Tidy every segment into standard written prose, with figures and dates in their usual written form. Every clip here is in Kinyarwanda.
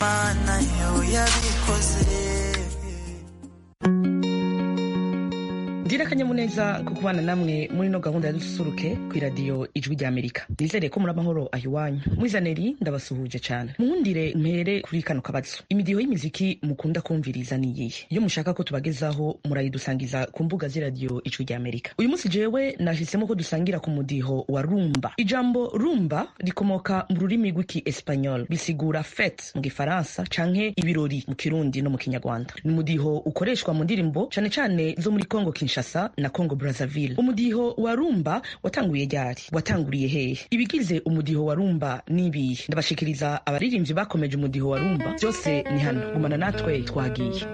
Imana yo yabikoze. Ndira kanyamuneza kukubana namwe muri no gahunda ya dususuruke ku radio Ijwi rya Amerika. Nizere ko muri amahoro ahiwanyu. Mwizaneri ndabasuhuje cyane. Muhundire mpere kuri kano kabazo. Imidiho y'imiziki mukunda kumviriza ni yihe? Iyo mushaka ko tubagezaho murayidusangiza ku mbuga zi radio Ijwi rya Amerika. Uyu munsi jewe nahisemo ko dusangira ku mudiho wa rumba. Ijambo rumba rikomoka mu rurimi rw'iki Espanyol, bisigura fête mu Gifaransa canke ibirori mu Kirundi no mu Kinyarwanda. Ni umudiho ukoreshwa mu ndirimbo cane cane zo muri Kongo Kinshasa na Congo Brazzaville. Umudiho wa rumba watanguye ryari? Watanguriye hehe? Ibigize umudiho wa rumba nibihe? Ndabashikiriza abaririmbyi bakomeje umudiho wa rumba. Byose ni hano. Gumana natwe twagiye.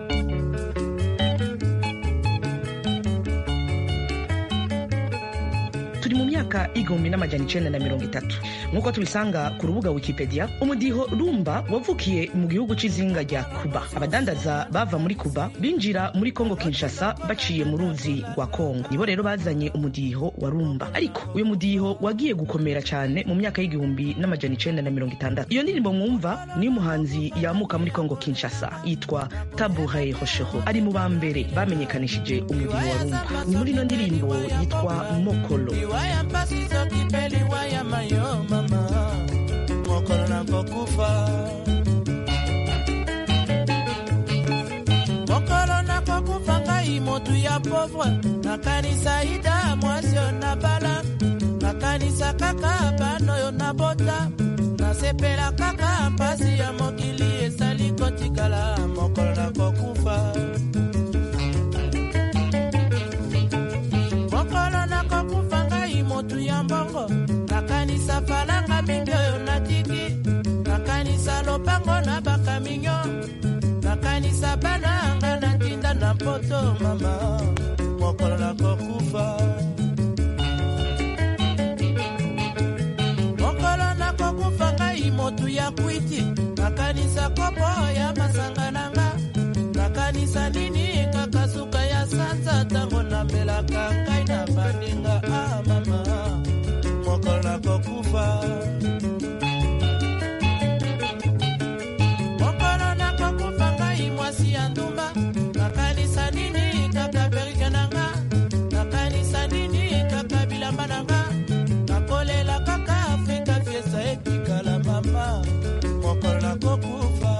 Turi mu myaka 1930 nkuko tubisanga ku rubuga Wikipedia. Umudiho rumba wavukiye mu gihugu cy'izinga rya Cuba. Abadandaza bava muri Cuba binjira muri Congo Kinshasa baciye mu ruzi rwa Congo, nibo rero bazanye umudiho wa rumba. Ariko uyu mudiho wagiye gukomera cyane mu myaka y'1960. Iyo ndirimbo mwumva ni umuhanzi yamuka muri Congo Kinshasa yitwa Tabouret Rochereau, ari mu bambere bamenyekanishije umudiho wa rumba. Ni muri ino ndirimbo yitwa Mokolo. Waya mpasi soki peli waya mayo mama Mokolo na kokufa Mokolo na kokufa ngai motu ya pauvre Nakanisa ida mwasio na bala Nakanisa kaka bano yo na bota Nasepela kaka mpasi ya mokili esali kotikala Mokolo na kokufa Mokolo na kokufa motu ya mbongo nakanisa falanga mingi oyo natiki nakanisa lopango na bakaminyo nakanisa bana anga na ntinda na poto mama mokolo na kokufa mokolo na kokufa ngai motu ya kwiti nakanisa kopo ya masanga nanga nakanisa nini kakasuka ya sanza tango na melaka ngai na baninga mama mokolo na kokufa mokolo na kokufa ngai mwasi ya ndumba nakanisa nini kaka berika nanga nakanisa nini kaka bilamba nanga nakolela kaka Afrika fiesta etikala mama mokolo na kokufa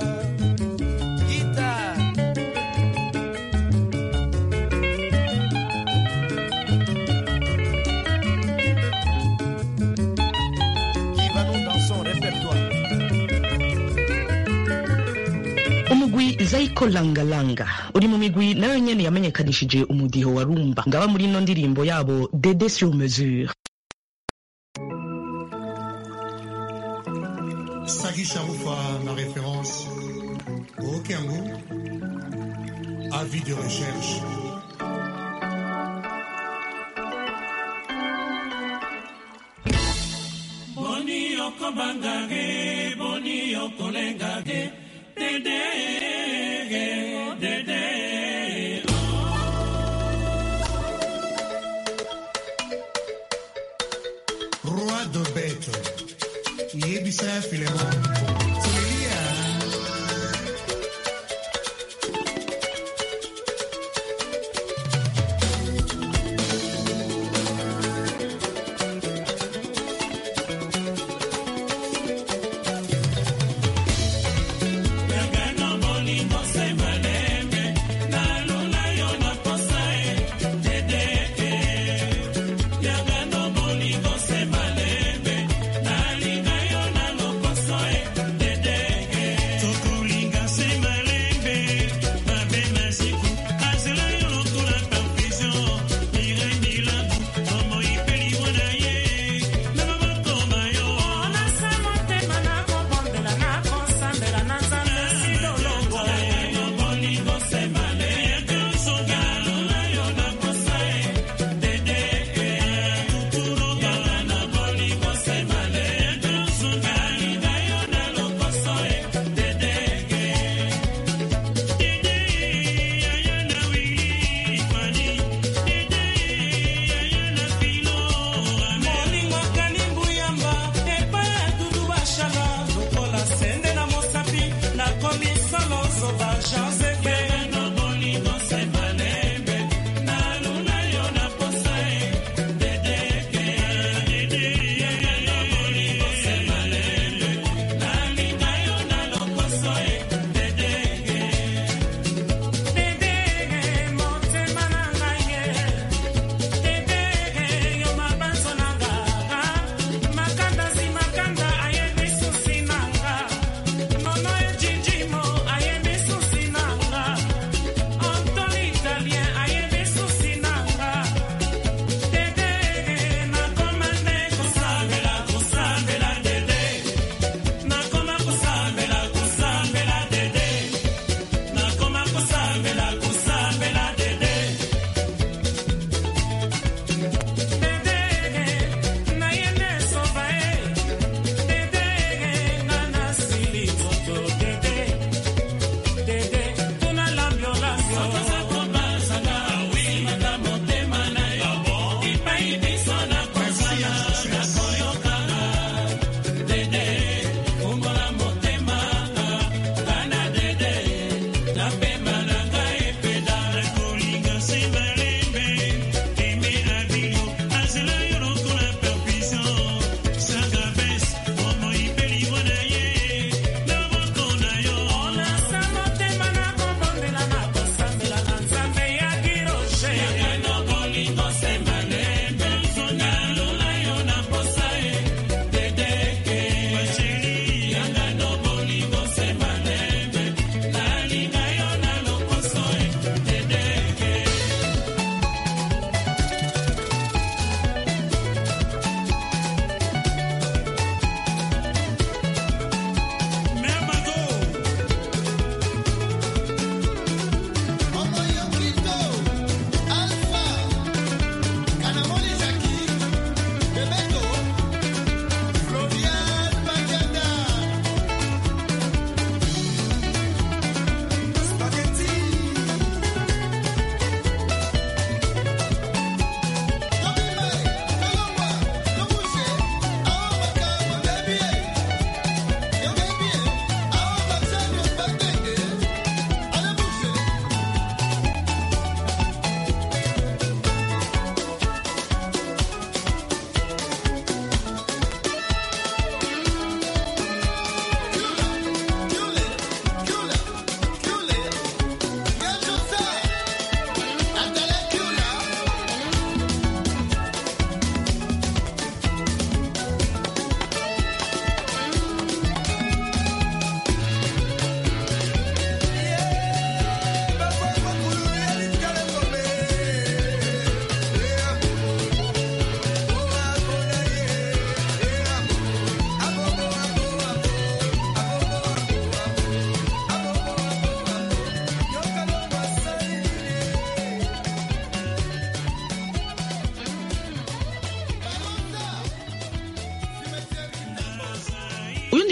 Zaiko Langalanga uri mu migwi nayo nyene yamenyekanishije umudiho wa rumba. Ngaba muri ino ndirimbo yabo Dédé sur mesure. Sagi Charoufa, ma référence au Kiambu, avis de recherche. Boni okobangage, boni okolengage, Dédé, Dédé. Roi de bête, Yébissa Philémon, Yaganambo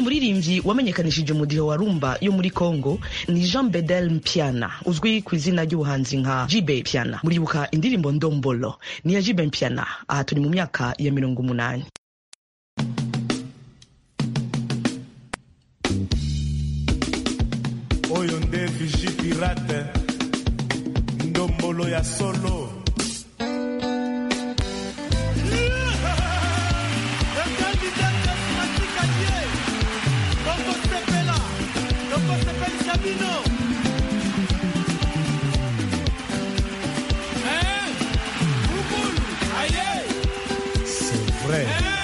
muririmbyi wamenyekanishije umudiho wa rumba yo muri Congo ni Jean Bedel Mpiana, uzwi ku izina ry'ubuhanzi nka Jibe Mpiana. Muribuka indirimbo Ndombolo ni ya Jibe Mpiana. Aha turi mu myaka ya 80. Oyo nde Vigi Pirate Ndombolo ya solo. C'est vrai.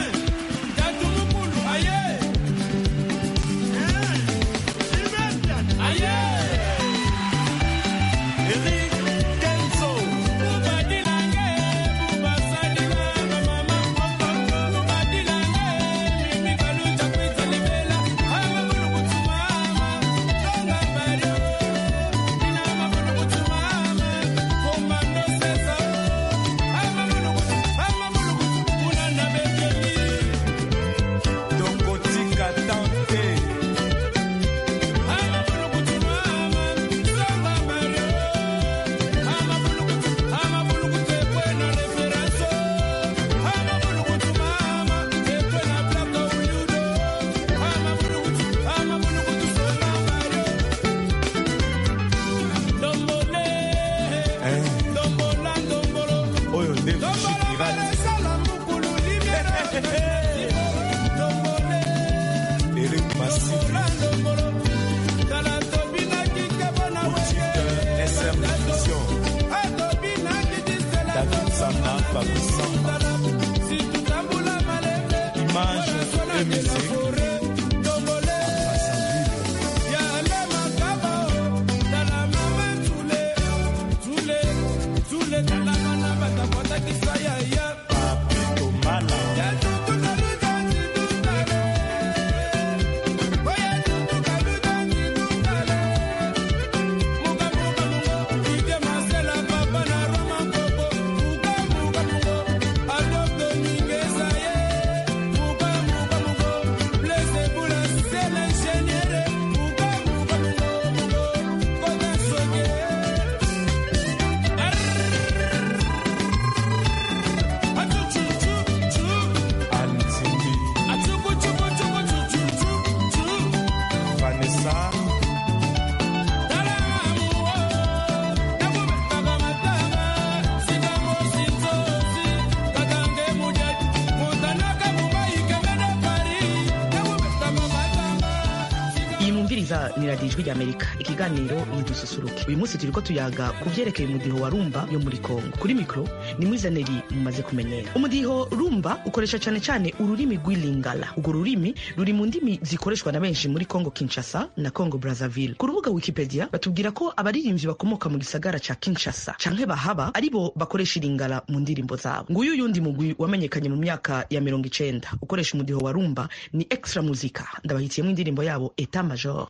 ni radiyo ijwi ry'Amerika, ikiganiro nidususuruke. Uyu munsi turiko tuyaga ku vyerekeye umudiho wa rumba yo muri Kongo. Kuri mikro ni Mwizaneri mumaze kumenyera. Umudiho rumba ukoresha cyane cyane ururimi rw'Ilingala. Urwo rurimi ruri mu ndimi zikoreshwa na benshi muri Kongo Kinshasa na Kongo Brazzaville. Ku rubuga Wikipedia batubwira ko abaririmbyi bakomoka mu gisagara ca Kinshasa canke bahaba aribo bakoresha Ilingala mu ndirimbo zabo. Nguyu yundi mugwi wamenyekanye mu myaka ya 90 ukoresha umudiho wa rumba ni Extra Musica. Ndabahitiyemo indirimbo yabo Etat Major.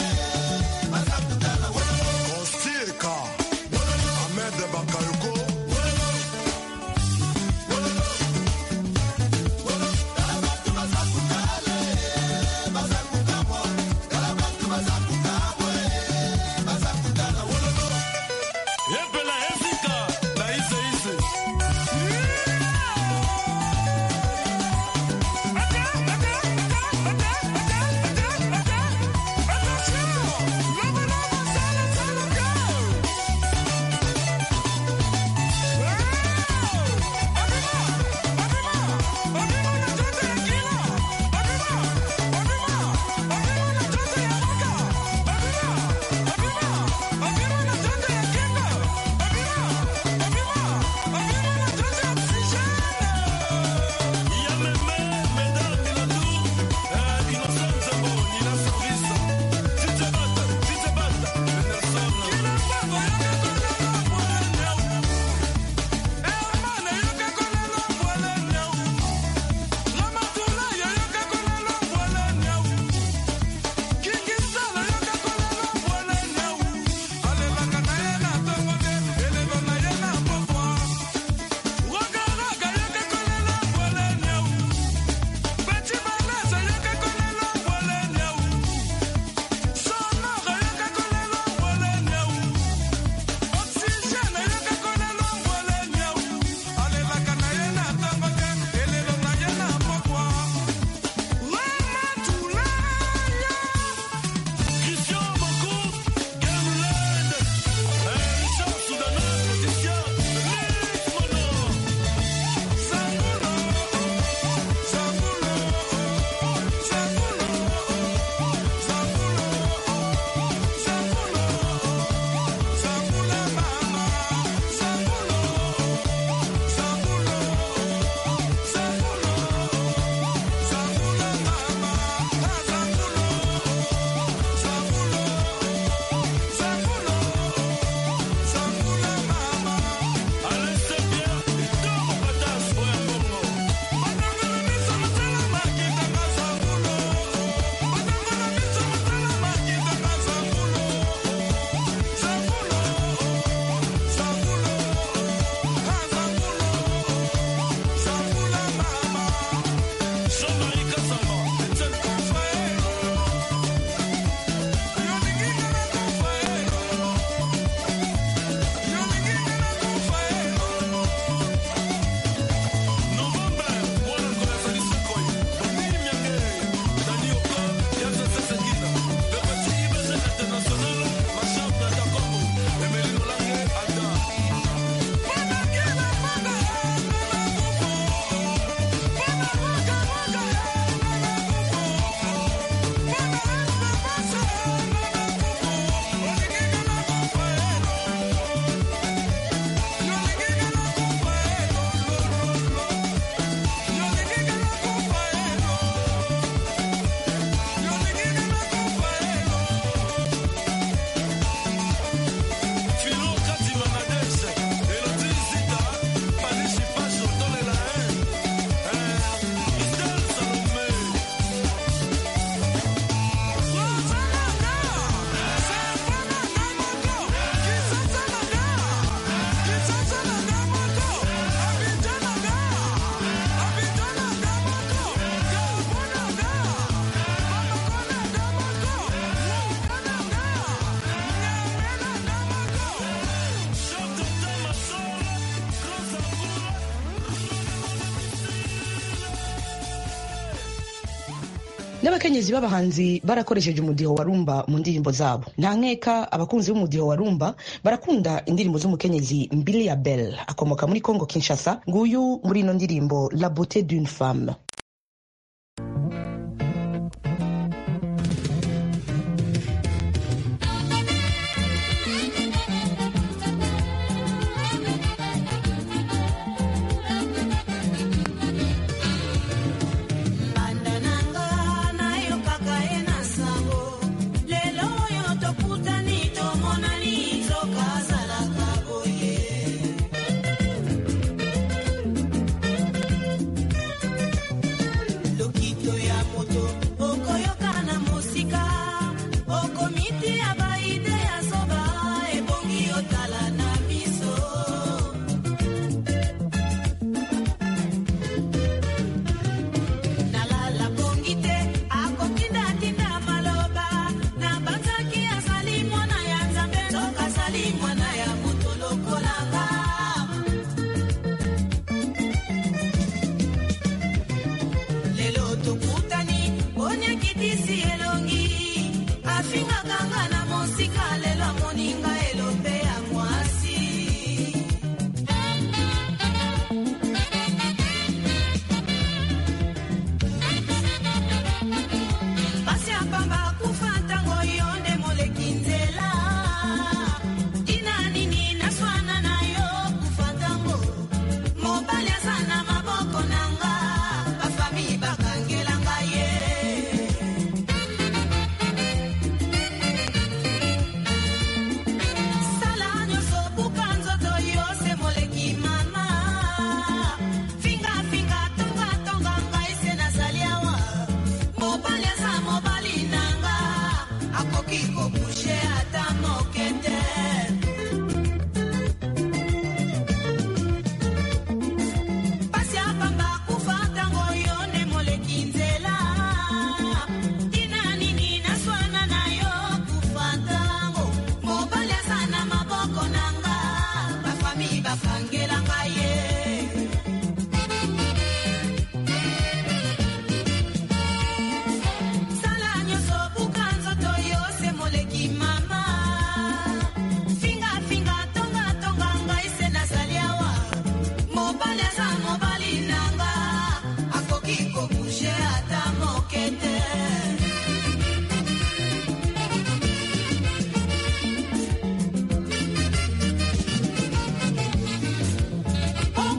Bakayoko n'abakenyezi b'abahanzi barakoresheje umudiho wa rumba mu ndirimbo zabo. Nta nkeka abakunzi b'umudiho wa rumba barakunda indirimbo z'umukenyezi Mbilia Bel akomoka muri Congo Kinshasa, nguyu muri ino ndirimbo La beauté d'une femme. Oh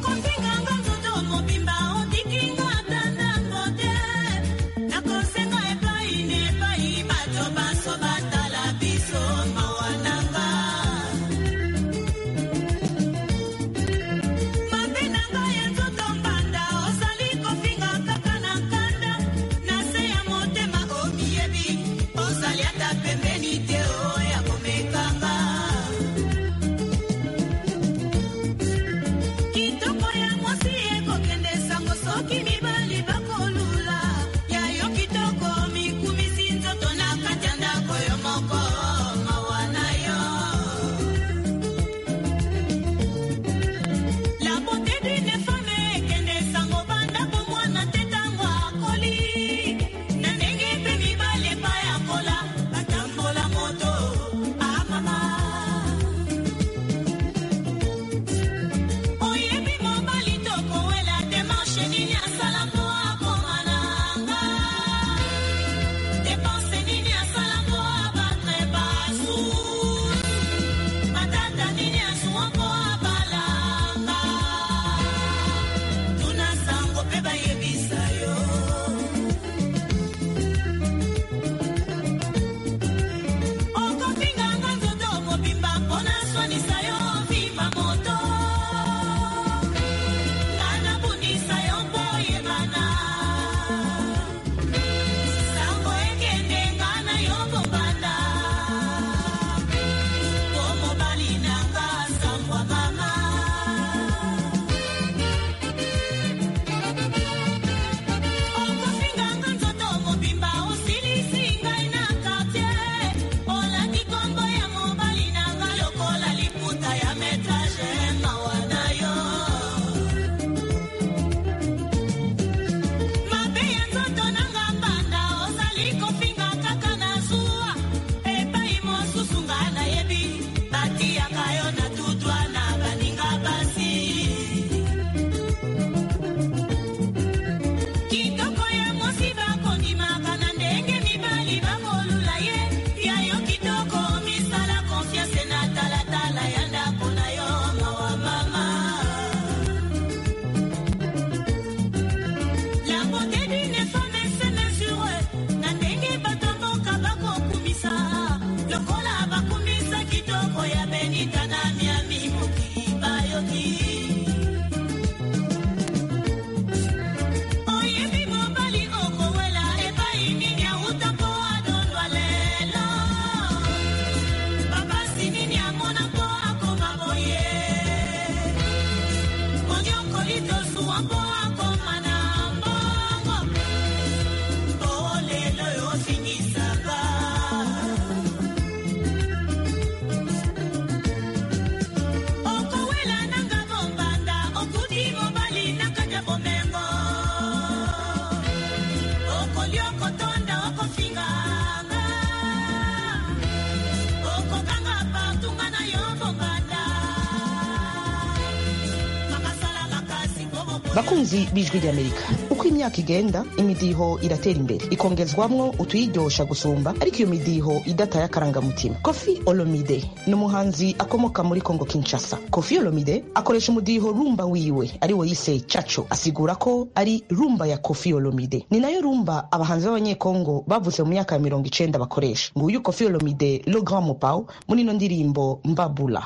bakunzi b'ijwi ry'Amerika, uko imyaka igenda imidiho iratera imbere ikongezwamwo utuyiryosha gusumba, ariko iyo midiho idataye akarangamutima. Koffi Olomide ni umuhanzi akomoka muri Kongo Kinshasa. Koffi Olomide akoresha umudiho rumba wiwe ariwo yise Chacho, asigura ko ari rumba ya Koffi Olomide. Ni nayo rumba abahanzi b'abanyekongo bavutse mu myaka ya 90 bakoresha. Nguyu Koffi Olomide Le Grand Mopao muri ino ndirimbo Mbabula.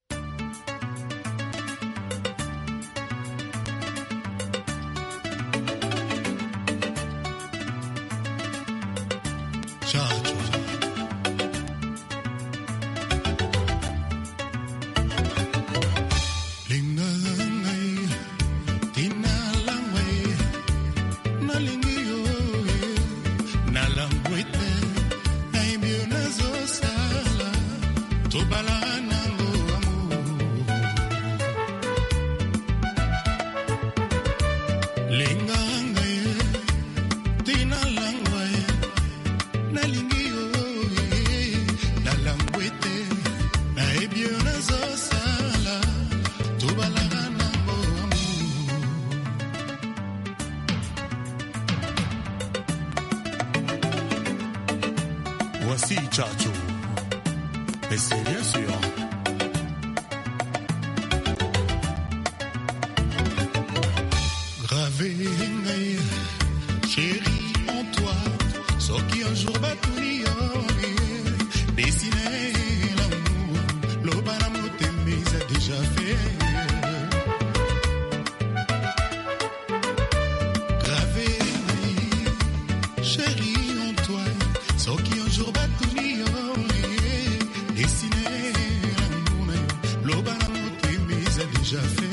Voici Chacho, et c'est bien sûr. Gravé, chérie, en toi, ce qui un jour va tout dessiner l'amour, l'obanamo t'aimer, ça déjà fait. Gravé, chérie, en toi, ce qui un jour va tout dessiner l'amour, l'obanamo t'aimer, ça déjà fait.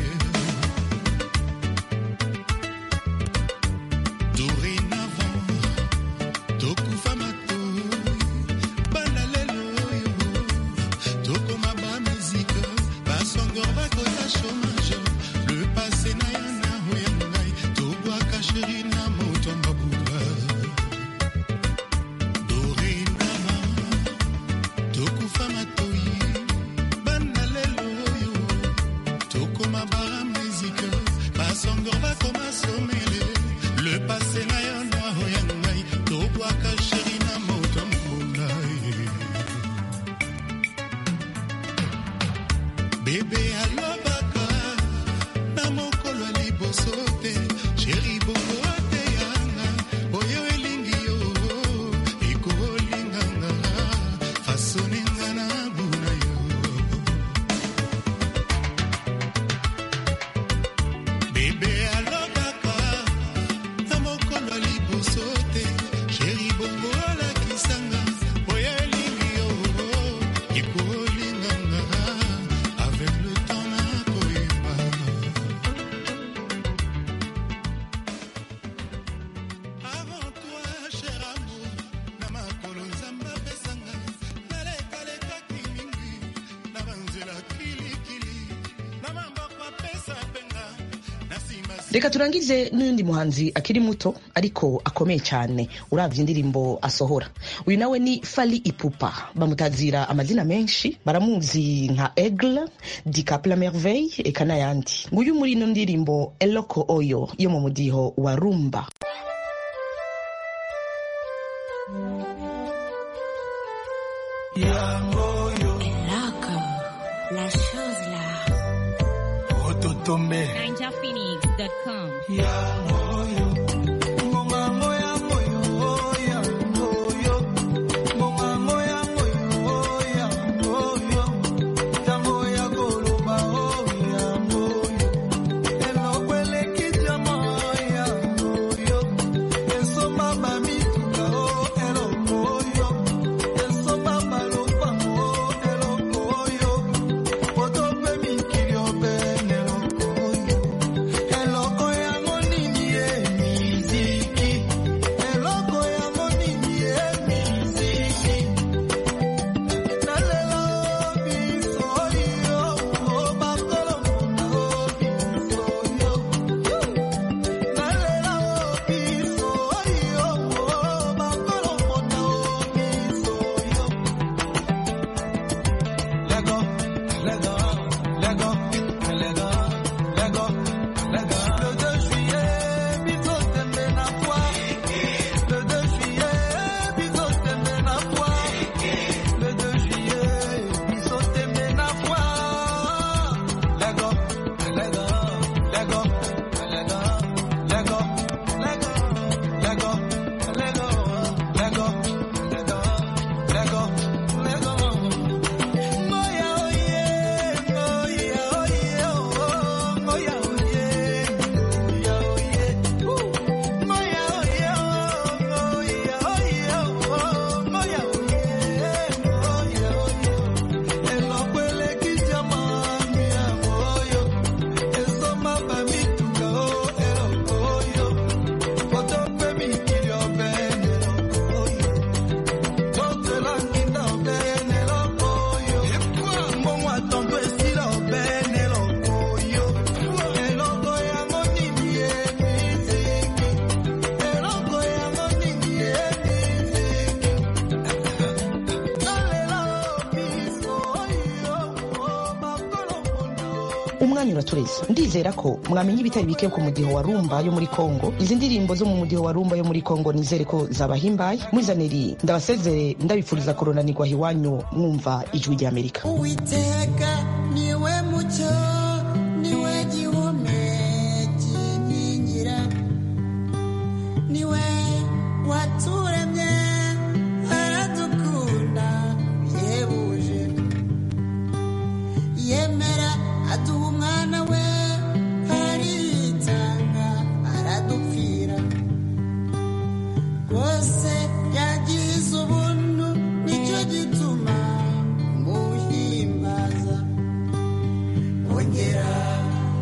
Reka turangize n'undi muhanzi akiri muto ariko akomeye cyane uravye indirimbo asohora. Uyu nawe ni Fally Ipupa, bamutazira amazina menshi, baramuzi nka Aigle, Dicap la Merveille eka n'ayandi. Nguyu muri ino ndirimbo Eloko Oyo yo mu mudiho wa rumba. Eloko, la chose là. Ototombe. NinjaPhoenix.com. Eloko umwanya uratureze. Ndizera ko mwamenye ibitari bike ku mudiho wa rumba yo muri Kongo. Izi ndirimbo zo mu mudiho wa rumba yo muri Kongo nizere ko zabahimbaye. Mwizaneri ndabasezere ndabifuriza koronanirwa hiwanyu mwumva ijwi rya Amerika. Uwiteka niwe mucyo